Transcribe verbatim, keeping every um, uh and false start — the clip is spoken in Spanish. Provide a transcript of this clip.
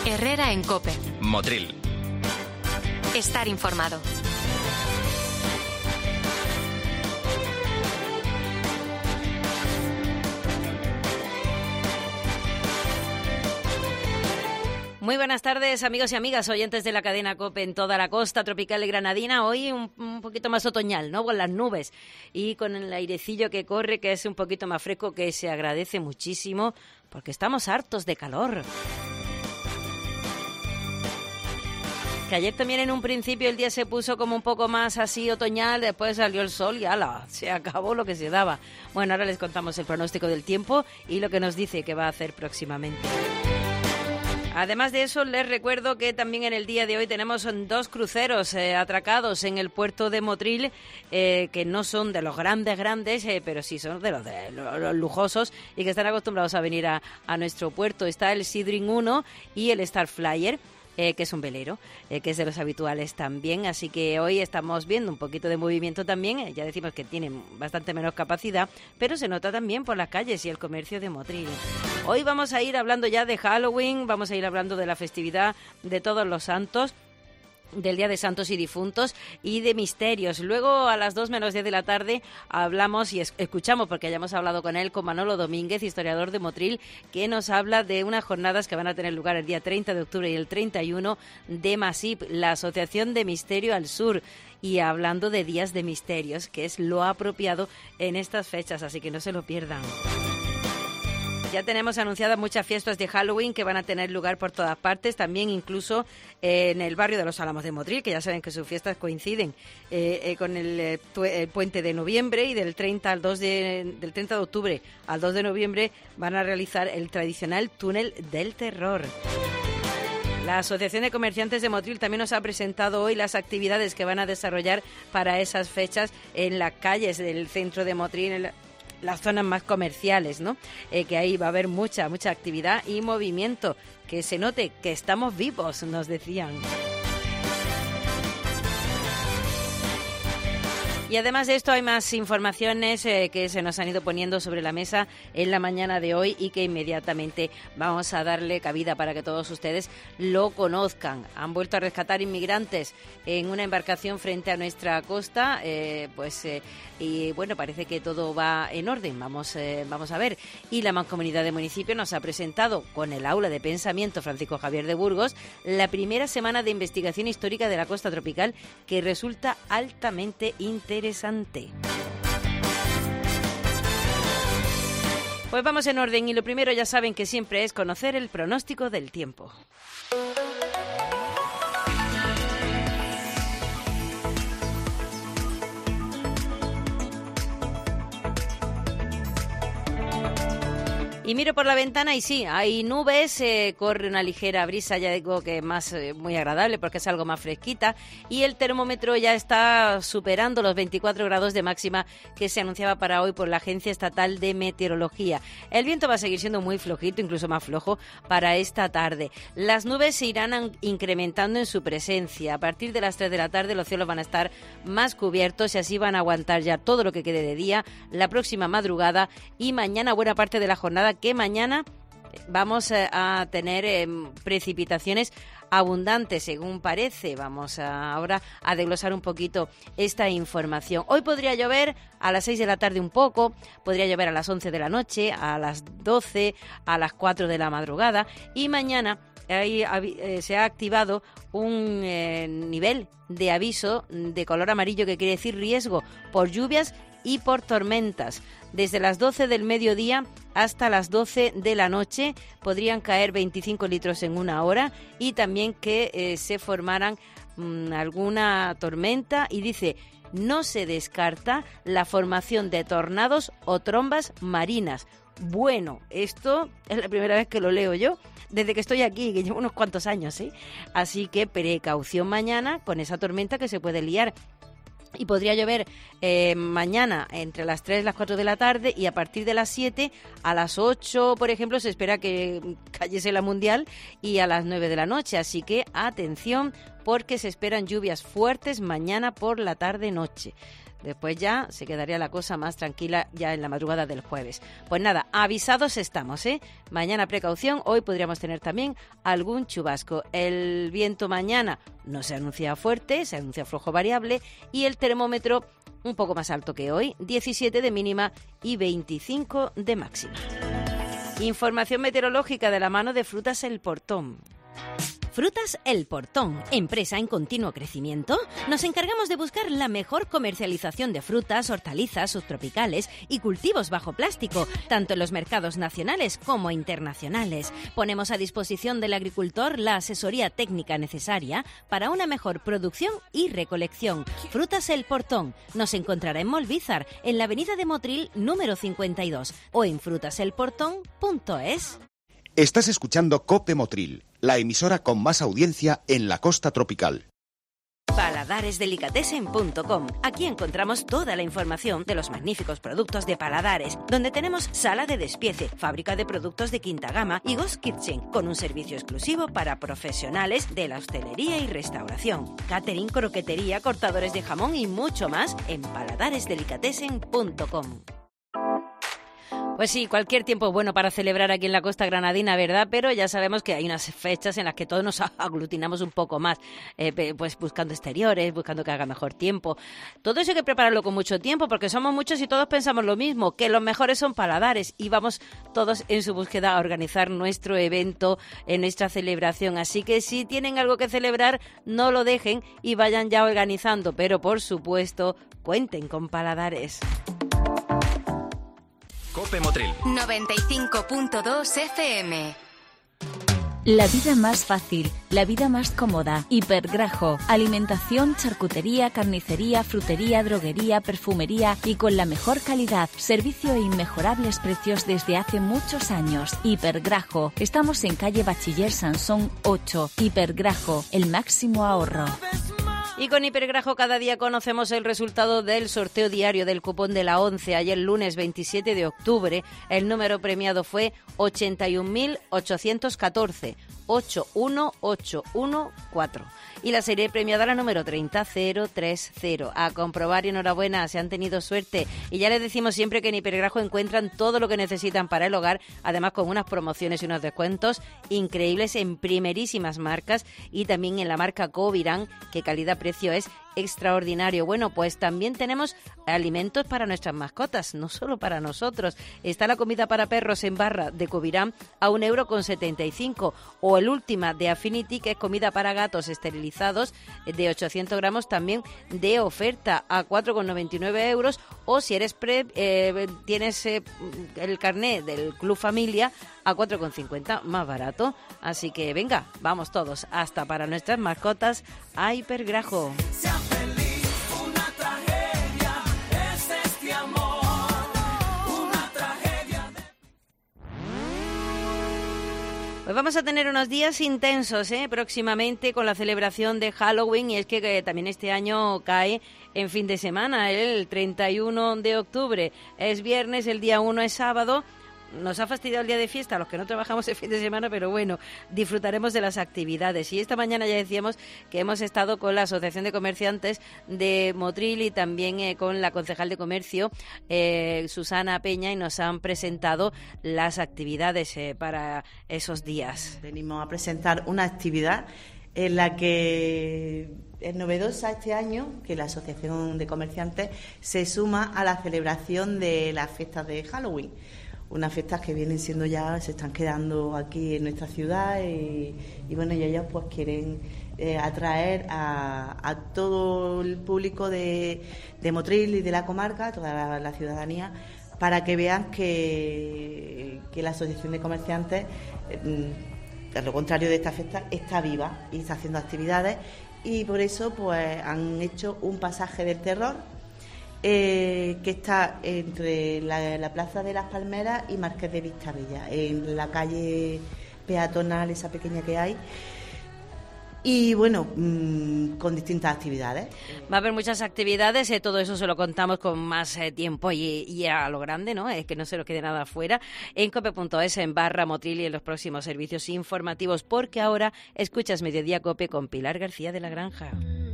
Herrera en COPE. Motril. Estar informado. Muy buenas tardes, amigos y amigas, oyentes de la cadena COPE en toda la costa tropical y granadina. Hoy un, un poquito más otoñal, ¿no? Con las nubes y con el airecillo que corre, que es un poquito más fresco, que se agradece muchísimo, porque estamos hartos de calor. Que ayer también en un principio el día se puso como un poco más así otoñal, después salió el sol y ¡ala! Se acabó lo que se daba. Bueno, ahora les contamos el pronóstico del tiempo y lo que nos dice que va a hacer próximamente. Además de eso, les recuerdo que también en el día de hoy tenemos dos cruceros eh, atracados en el puerto de Motril, eh, que no son de los grandes, grandes, eh, pero sí son de los, de los lujosos y que están acostumbrados a venir a, a nuestro puerto. Está el Seadream uno y el Starflyer. Eh, que es un velero, eh, que es de los habituales también, así que hoy estamos viendo un poquito de movimiento también, eh, ya decimos que tienen bastante menos capacidad, pero se nota también por las calles y el comercio de Motril. Hoy vamos a ir hablando ya de Halloween, vamos a ir hablando de la festividad de Todos los Santos, del Día de Santos y Difuntos y de misterios. Luego a las dos menos diez de la tarde hablamos y es- escuchamos, porque hayamos hablado con él, con Manolo Domínguez, historiador de Motril, que nos habla de unas jornadas que van a tener lugar el día treinta de octubre y el treinta y uno de MASIP, la Asociación de Misterio al Sur. Y hablando de días de misterios, que es lo apropiado en estas fechas, así que no se lo pierdan. Ya tenemos anunciadas muchas fiestas de Halloween que van a tener lugar por todas partes, también incluso eh, en el barrio de los Álamos de Motril, que ya saben que sus fiestas coinciden eh, eh, con el, eh, tu- el puente de noviembre, y del treinta al dos de, del treinta de octubre al dos de noviembre van a realizar el tradicional túnel del terror. La Asociación de Comerciantes de Motril también nos ha presentado hoy las actividades que van a desarrollar para esas fechas en las calles del centro de Motril, en la- las zonas más comerciales, ¿no? Eh, que ahí va a haber mucha, mucha actividad y movimiento. Que se note que estamos vivos, nos decían. Y además de esto hay más informaciones eh, que se nos han ido poniendo sobre la mesa en la mañana de hoy y que inmediatamente vamos a darle cabida para que todos ustedes lo conozcan. Han vuelto a rescatar inmigrantes en una embarcación frente a nuestra costa, eh, pues eh, y bueno, parece que todo va en orden, vamos, eh, vamos a ver. Y la Mancomunidad de Municipios nos ha presentado con el Aula de Pensamiento Francisco Javier de Burgos la primera semana de investigación histórica de la costa tropical, que resulta altamente interesante. Pues vamos en orden y lo primero ya saben que siempre es conocer el pronóstico del tiempo. Y miro por la ventana y sí, hay nubes, eh, corre una ligera brisa, ya digo que más eh, muy agradable porque es algo más fresquita, y el termómetro ya está superando los veinticuatro grados de máxima que se anunciaba para hoy por la Agencia Estatal de Meteorología. El viento va a seguir siendo muy flojito, incluso más flojo para esta tarde. Las nubes se irán an- incrementando en su presencia. A partir de las tres de la tarde los cielos van a estar más cubiertos y así van a aguantar ya todo lo que quede de día, la próxima madrugada y mañana buena parte de la jornada, que mañana vamos eh, a tener eh, precipitaciones abundantes, según parece. Vamos a, ahora a desglosar un poquito esta información. Hoy podría llover a las seis de la tarde un poco, podría llover a las once de la noche, a las doce, a las cuatro de la madrugada, y mañana ahí, avi- eh, se ha activado un eh, nivel de aviso de color amarillo, que quiere decir riesgo por lluvias y por tormentas. Desde las doce del mediodía hasta las doce de la noche podrían caer veinticinco litros en una hora, y también que eh, se formaran mmm, alguna tormenta, y dice, no se descarta la formación de tornados o trombas marinas. Bueno, esto es la primera vez que lo leo yo desde que estoy aquí, que llevo unos cuantos años, ¿eh? Así que precaución mañana con esa tormenta que se puede liar. Y podría llover eh, mañana entre las tres y las cuatro de la tarde, y a partir de las siete a las ocho, por ejemplo, se espera que cayese la Mundial, y a las nueve de la noche. Así que atención, porque se esperan lluvias fuertes mañana por la tarde-noche. Después ya se quedaría la cosa más tranquila ya en la madrugada del jueves. Pues nada, avisados estamos, ¿eh? Mañana precaución, hoy podríamos tener también algún chubasco. El viento mañana no se anuncia fuerte, se anuncia flojo variable y el termómetro un poco más alto que hoy, diecisiete de mínima y veinticinco de máxima. Información meteorológica de la mano de Frutas El Portón. Frutas El Portón, empresa en continuo crecimiento. Nos encargamos de buscar la mejor comercialización de frutas, hortalizas, subtropicales y cultivos bajo plástico, tanto en los mercados nacionales como internacionales. Ponemos a disposición del agricultor la asesoría técnica necesaria para una mejor producción y recolección. Frutas El Portón nos encontrará en Molvízar, en la avenida de Motril número cincuenta y dos o en frutas el portón punto es. Estás escuchando COPE Motril, la emisora con más audiencia en la costa tropical. paladares delicatessen punto com. Aquí encontramos toda la información de los magníficos productos de Paladares, donde tenemos sala de despiece, fábrica de productos de quinta gama y Ghost Kitchen, con un servicio exclusivo para profesionales de la hostelería y restauración. Catering, croquetería, cortadores de jamón y mucho más en paladares delicatessen punto com. Pues sí, cualquier tiempo bueno para celebrar aquí en la costa granadina, ¿verdad? Pero ya sabemos que hay unas fechas en las que todos nos aglutinamos un poco más, eh, pues buscando exteriores, buscando que haga mejor tiempo. Todo eso hay que prepararlo con mucho tiempo porque somos muchos y todos pensamos lo mismo, que los mejores son Paladares y vamos todos en su búsqueda a organizar nuestro evento, en nuestra celebración. Así que si tienen algo que celebrar, no lo dejen y vayan ya organizando, pero por supuesto, cuenten con Paladares. COPE Motril noventa y cinco punto dos F M. La vida más fácil, la vida más cómoda. Hipergrajo, alimentación, charcutería, carnicería, frutería, droguería, perfumería y con la mejor calidad, servicio e inmejorables precios desde hace muchos años. Hipergrajo, estamos en calle Bachiller Sansón ocho. Hipergrajo, el máximo ahorro. Y con Hipergrajo cada día conocemos el resultado del sorteo diario del cupón de la ONCE. Ayer lunes veintisiete de octubre el número premiado fue ochenta y un mil ochocientos catorce, ocho uno ocho uno cuatro. Y la serie premiada la número treinta cero tres cero. A comprobar y enhorabuena, se han tenido suerte. Y ya les decimos siempre que en Hipergrajo encuentran todo lo que necesitan para el hogar, además con unas promociones y unos descuentos increíbles en primerísimas marcas y también en la marca Covirán, que calidad-precio es extraordinario. Bueno, pues también tenemos alimentos para nuestras mascotas, no solo para nosotros. Está la comida para perros en barra de Covirán a un euro con setenta y cinco, o el última de Affinity, que es comida para gatos esterilizados de ochocientos gramos, también de oferta a cuatro con noventa y nueve euros, o si eres pre, eh, tienes eh, el carné del Club Familia a cuatro con cincuenta, más barato. Así que venga, vamos todos hasta para nuestras mascotas a Hipergrajo. Pues vamos a tener unos días intensos, ¿eh? Próximamente con la celebración de Halloween, y es que, que también este año cae en fin de semana, el treinta y uno de octubre es viernes, el día uno es sábado. Nos ha fastidiado el día de fiesta a los que no trabajamos el fin de semana, pero bueno, disfrutaremos de las actividades. Y esta mañana ya decíamos que hemos estado con la Asociación de Comerciantes de Motril y también eh, con la concejal de Comercio, eh, Susana Peña, y nos han presentado las actividades eh, para esos días. Venimos a presentar una actividad en la que es novedosa este año, que la Asociación de Comerciantes se suma a la celebración de las fiestas de Halloween. Unas fiestas que vienen siendo ya, se están quedando aquí en nuestra ciudad y, y bueno, y ellos pues quieren eh, atraer a, a todo el público de, de Motril y de la comarca, a toda la, la ciudadanía, para que vean que, que la Asociación de Comerciantes, eh, a lo contrario de esta fiesta, está viva y está haciendo actividades, y por eso pues han hecho un pasaje del terror, Eh, que está entre la, la Plaza de las Palmeras y Marqués de Vistabella, en la calle peatonal esa pequeña que hay, y bueno, mmm, con distintas actividades. Va a haber muchas actividades, eh, todo eso se lo contamos con más eh, tiempo y, y a lo grande, ¿no? Es que no se lo quede nada afuera, en cope punto es, en barra Motril y en los próximos servicios informativos, porque ahora escuchas Mediodía Cope con Pilar García de la Granja.